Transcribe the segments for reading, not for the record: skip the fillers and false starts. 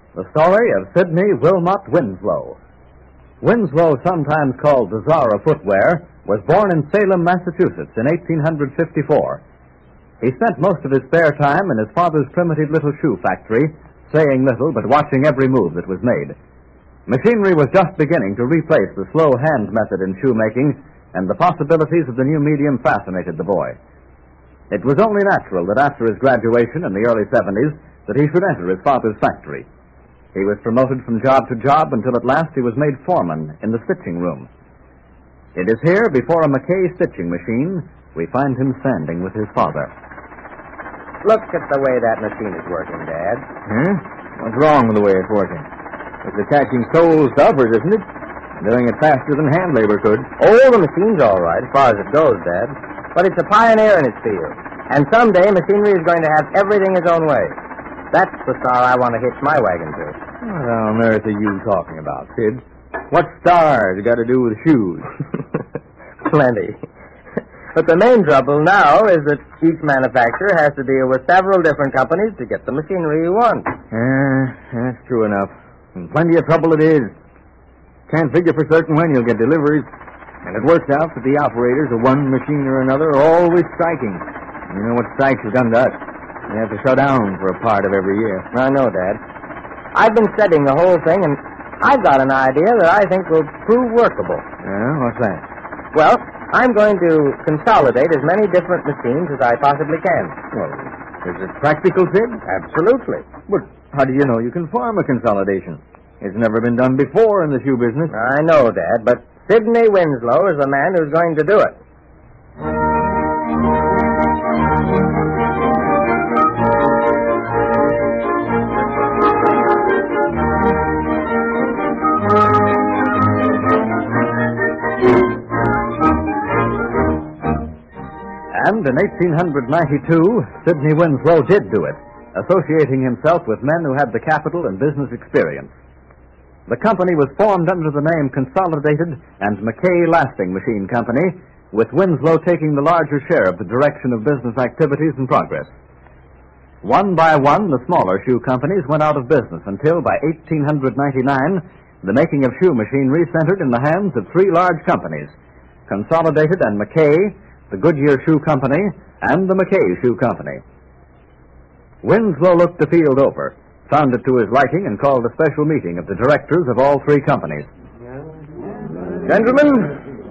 The story of Sidney Wilmot Winslow. Winslow, sometimes called the Czar of Footwear, was born in Salem, Massachusetts in 1854. He spent most of his spare time in his father's primitive little shoe factory, saying little but watching every move that was made. Machinery was just beginning to replace the slow hand method in shoemaking, and the possibilities of the new medium fascinated the boy. It was only natural that after his graduation in the early 70s that he should enter his father's factory. He was promoted from job to job until at last he was made foreman in the stitching room. It is here, before a McKay stitching machine, we find him standing with his father. Look at the way that machine is working, Dad. Huh? What's wrong with the way it's working? It's attaching sole stuffers, isn't it? Doing it faster than hand labor could. Oh, the machine's all right, as far as it goes, Dad. But it's a pioneer in its field. And someday machinery is going to have everything its own way. That's the star I want to hitch my wagon to. What on earth are you talking about, Sid? What stars got to do with shoes? Plenty. But the main trouble now is that each manufacturer has to deal with several different companies to get the machinery you want. That's true enough. And plenty of trouble it is. Can't figure for certain when you'll get deliveries. And it works out that the operators of one machine or another are always striking. You know what strikes have done to us? We have to shut down for a part of every year. I know, Dad. I've been studying the whole thing, and I've got an idea that I think will prove workable. Yeah, what's that? Well, I'm going to consolidate as many different machines as I possibly can. Well, is it practical, Sid? Absolutely. But how do you know you can form a consolidation? It's never been done before in the shoe business. I know, Dad, but Sidney Winslow is the man who's going to do it. And in 1892, Sidney Winslow did do it, associating himself with men who had the capital and business experience. The company was formed under the name Consolidated and McKay Lasting Machine Company, with Winslow taking the larger share of the direction of business activities and progress. One by one, the smaller shoe companies went out of business until, by 1899, the making of shoe machinery centered in the hands of three large companies, Consolidated and McKay, the Goodyear Shoe Company, and the McKay Shoe Company. Winslow looked the field over, found it to his liking, and called a special meeting of the directors of all three companies. Gentlemen,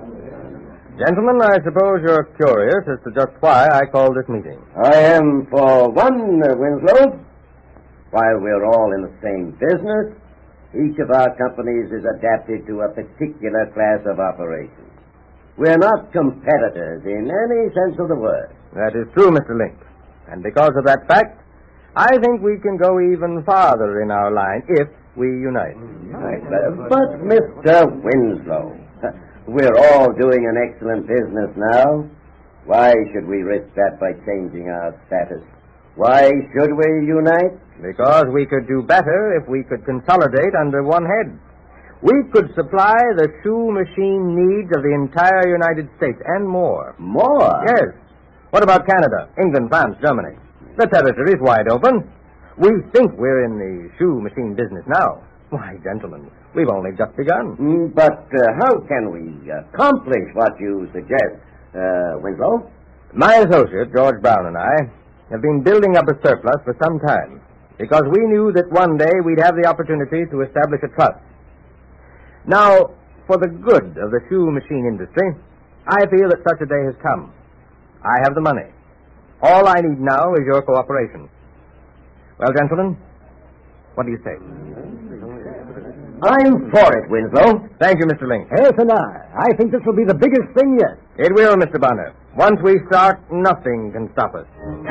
I suppose you're curious as to just why I called this meeting. I am, for one, Winslow. While we're all in the same business, each of our companies is adapted to a particular class of operations. We're not competitors in any sense of the word. That is true, Mr. Link. And because of that fact, I think we can go even farther in our line if we unite. Right. But Mr. Winslow, we're all doing an excellent business now. Why should we risk that by changing our status? Why should we unite? Because we could do better if we could consolidate under one head. We could supply the shoe machine needs of the entire United States and more. More? Yes. What about Canada, England, France, Germany? The territory is wide open. We think we're in the shoe machine business now. Why, gentlemen, we've only just begun. But how can we accomplish what you suggest, Winslow? My associate, George Brown, and I have been building up a surplus for some time because we knew that one day we'd have the opportunity to establish a trust. Now, for the good of the shoe machine industry, I feel that such a day has come. I have the money. All I need now is your cooperation. Well, gentlemen, what do you say? I'm for it, Winslow. Thank you, Mr. Link. Yes, and I think this will be the biggest thing yet. It will, Mr. Bonner. Once we start, nothing can stop us.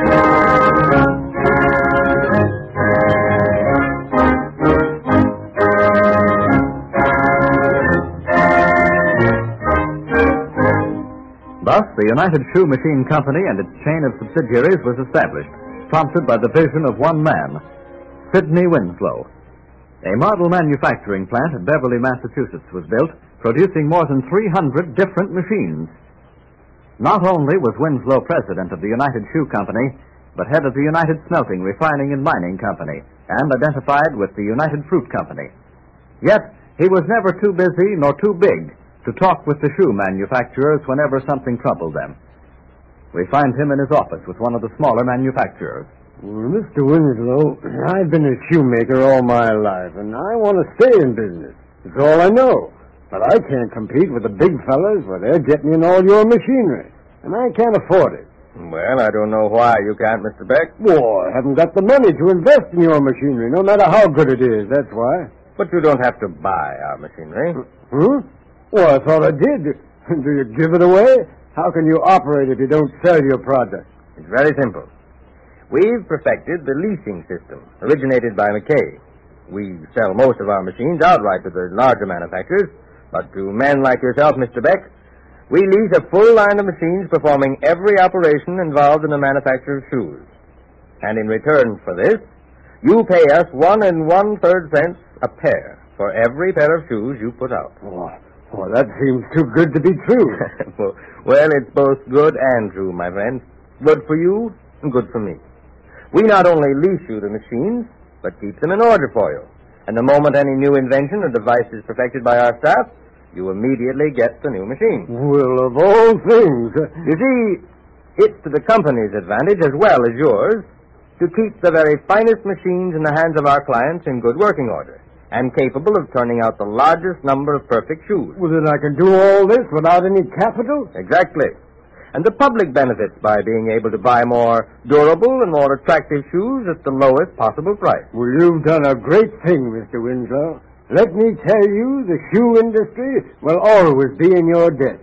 Thus, the United Shoe Machine Company and its chain of subsidiaries was established, prompted by the vision of one man, Sidney Winslow. A model manufacturing plant at Beverly, Massachusetts was built, producing more than 300 different machines. Not only was Winslow president of the United Shoe Company, but head of the United Smelting, Refining, and Mining Company, and identified with the United Fruit Company. Yet, he was never too busy nor too big to talk with the shoe manufacturers whenever something troubled them. We find him in his office with one of the smaller manufacturers. Well, Mr. Winslow, I've been a shoemaker all my life, and I want to stay in business. It's all I know. But I can't compete with the big fellas where they're getting in all your machinery, and I can't afford it. Well, I don't know why you can't, Mr. Beck. Well, I haven't got the money to invest in your machinery, no matter how good it is, that's why. But you don't have to buy our machinery. Huh? Well, I thought I did. Do you give it away? How can you operate if you don't sell your product? It's very simple. We've perfected the leasing system, originated by McKay. We sell most of our machines outright to the larger manufacturers, but to men like yourself, Mr. Beck, we lease a full line of machines performing every operation involved in the manufacture of shoes. And in return for this, you pay us 1 1/3 cents a pair for every pair of shoes you put out. Well, that seems too good to be true. Well, it's both good and true, my friend. Good for you and good for me. We not only lease you the machines, but keep them in order for you. And the moment any new invention or device is perfected by our staff, you immediately get the new machine. Well, of all things. You see, it's to the company's advantage as well as yours to keep the very finest machines in the hands of our clients in good working order and capable of turning out the largest number of perfect shoes. Well, then I can do all this without any capital? Exactly. And the public benefits by being able to buy more durable and more attractive shoes at the lowest possible price. Well, you've done a great thing, Mr. Winslow. Let me tell you, the shoe industry will always be in your debt.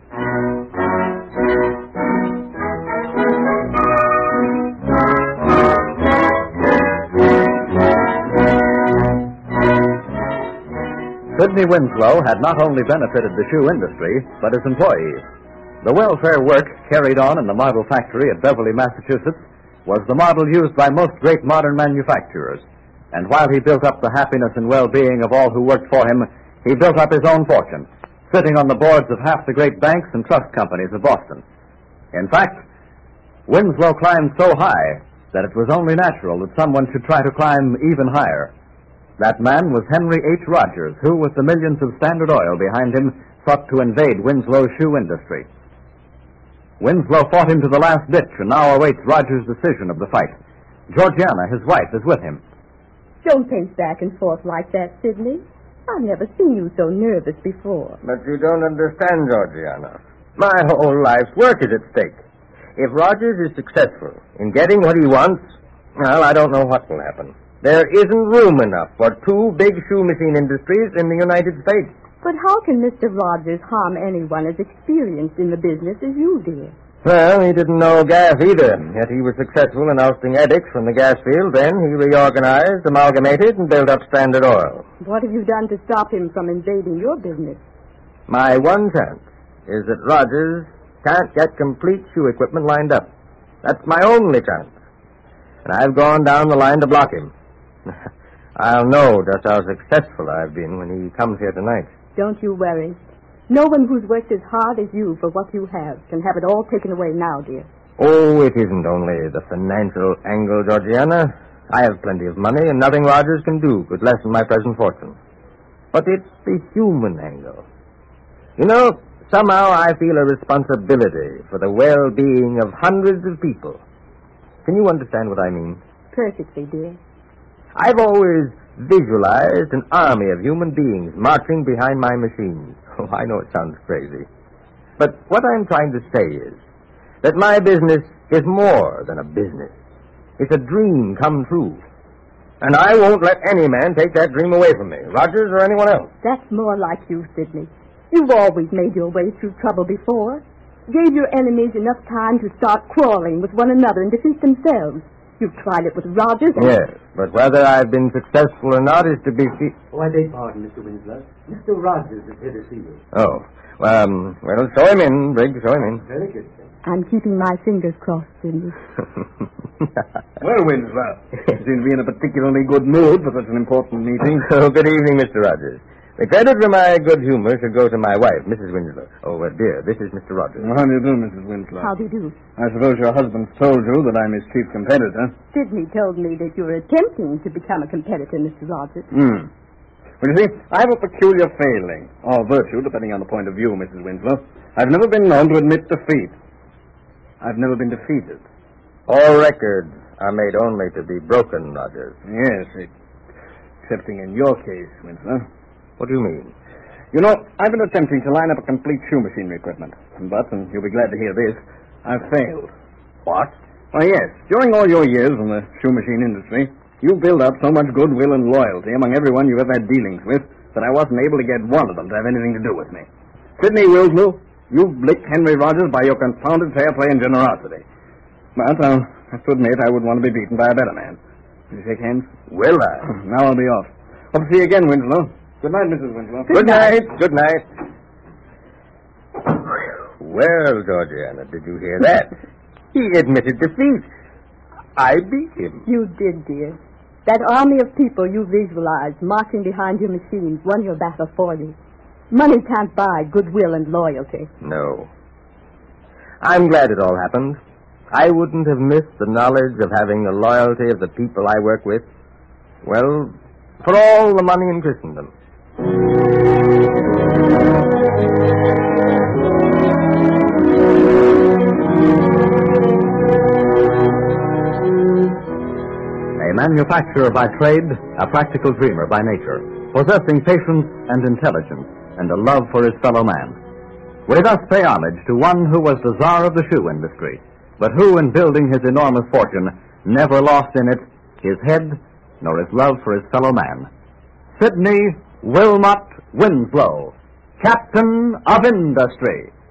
Sidney Winslow had not only benefited the shoe industry, but his employees. The welfare work carried on in the model factory at Beverly, Massachusetts, was the model used by most great modern manufacturers. And while he built up the happiness and well-being of all who worked for him, he built up his own fortune, sitting on the boards of half the great banks and trust companies of Boston. In fact, Winslow climbed so high that it was only natural that someone should try to climb even higher. That man was Henry H. Rogers, who, with the millions of Standard Oil behind him, sought to invade Winslow's shoe industry. Winslow fought him to the last ditch and now awaits Rogers' decision of the fight. Georgiana, his wife, is with him. Don't pace back and forth like that, Sidney. I've never seen you so nervous before. But you don't understand, Georgiana. My whole life's work is at stake. If Rogers is successful in getting what he wants, well, I don't know what will happen. There isn't room enough for 2 big shoe machine industries in the United States. But how can Mr. Rogers harm anyone as experienced in the business as you did? Well, he didn't know gas either, yet he was successful in ousting Eddix from the gas field. Then he reorganized, amalgamated, and built up Standard Oil. What have you done to stop him from invading your business? My one chance is that Rogers can't get complete shoe equipment lined up. That's my only chance. And I've gone down the line to block him. I'll know just how successful I've been when he comes here tonight. Don't you worry. No one who's worked as hard as you for what you have can have it all taken away now, dear. Oh, it isn't only the financial angle, Georgiana. I have plenty of money, and nothing Rogers can do could lessen my present fortune. But it's the human angle. You know, somehow I feel a responsibility for the well-being of hundreds of people. Can you understand what I mean? Perfectly, dear. I've always visualized an army of human beings marching behind my machines. Oh, I know it sounds crazy. But what I'm trying to say is that my business is more than a business. It's a dream come true. And I won't let any man take that dream away from me, Rogers or anyone else. That's more like you, Sidney. You've always made your way through trouble before. Gave your enemies enough time to start quarreling with one another and defeat themselves. You've tried it with Rogers and... Yes, but whether I've been successful or not is to be seen. Oh, I beg pardon, Mr. Winslow. Mr. Rogers is here to see you. Oh, well, show him in, Briggs, show him in. Very good, sir. I'm keeping my fingers crossed, Sidney. Well, Winslow, you seem to be in a particularly good mood for such an important meeting. Oh, good evening, Mr. Rogers. The credit for my good humor should go to my wife, Mrs. Winslow. Oh, dear, this is Mr. Rogers. How do you do, Mrs. Winslow? How do you do? I suppose your husband's told you that I'm his chief competitor. Sidney told me that you were attempting to become a competitor, Mr. Rogers. Well, you see, I have a peculiar failing, or virtue, depending on the point of view, Mrs. Winslow. I've never been known to admit defeat. I've never been defeated. All records are made only to be broken, Rogers. Yes, excepting in your case, Winslow. What do you mean? You know, I've been attempting to line up a complete shoe machinery equipment. But, and you'll be glad to hear this, I've failed. What? Why, yes. During all your years in the shoe machine industry, you built up so much goodwill and loyalty among everyone you've ever had dealings with that I wasn't able to get one of them to have anything to do with me. Sidney Winslow, you've licked Henry Rogers by your confounded fair play and generosity. But I have to admit I would want to be beaten by a better man. Will you shake hands? Will I? Now I'll be off. Hope to see you again, Winslow. Good night, Mrs. Winslow. Good night. Good night. Well, Georgiana, did you hear that? He admitted defeat. I beat him. You did, dear. That army of people you visualized marching behind your machines won your battle for you. Money can't buy goodwill and loyalty. No. I'm glad it all happened. I wouldn't have missed the knowledge of having the loyalty of the people I work with. Well, for all the money in Christendom. A manufacturer by trade, a practical dreamer by nature, possessing patience and intelligence and a love for his fellow man. We thus pay homage to one who was the czar of the shoe industry, but who, in building his enormous fortune, never lost in it his head nor his love for his fellow man. Sidney Wilmot Winslow, Captain of Industry.